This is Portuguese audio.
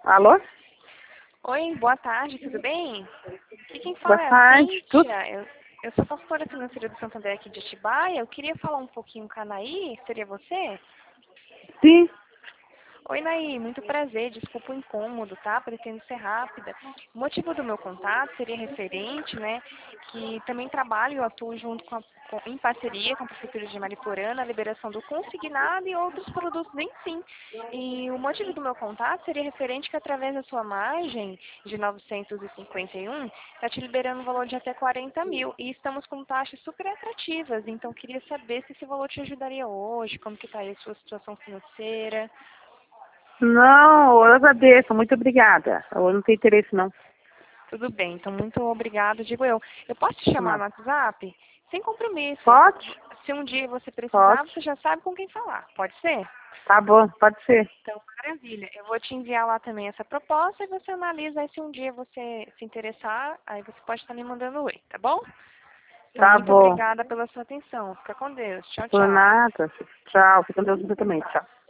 Alô? Oi, boa tarde, tudo bem? Aqui quem Boa fala é a tarde. Tudo? Cíntia. Eu sou consultora financeira do Santander aqui de Atibaia. Eu queria falar um pouquinho com a Naí, seria você? Sim. Oi, Naí, muito prazer, desculpa o incômodo, tá? Pretendo ser rápida. O motivo do meu contato seria referente, né, que também trabalho e atuo junto em parceria com a Prefeitura de Mariporã na liberação do consignado e outros produtos em si. E o motivo do meu contato seria referente que através da sua margem de 951, está te liberando um valor de até 40 mil e estamos com taxas super atrativas. Então, queria saber se esse valor te ajudaria hoje, como que está aí a sua situação financeira. Não, eu agradeço. Muito obrigada. Eu não tenho interesse, não. Tudo bem, então muito obrigada, digo eu. Eu posso te chamar Não. no WhatsApp? Sem compromisso. Pode? Se um dia você precisar, Pode. você já sabe com quem falar. Pode ser? Tá bom, pode ser. Então, maravilha. Eu vou te enviar lá também essa proposta e você analisa aí se um dia você se interessar, aí você pode estar me mandando oi, tá bom? Então, Tá muito bom. obrigada pela sua atenção. Fica com Deus. Tchau, Por tchau. nada. Tchau. Fica com Deus você também. Tchau.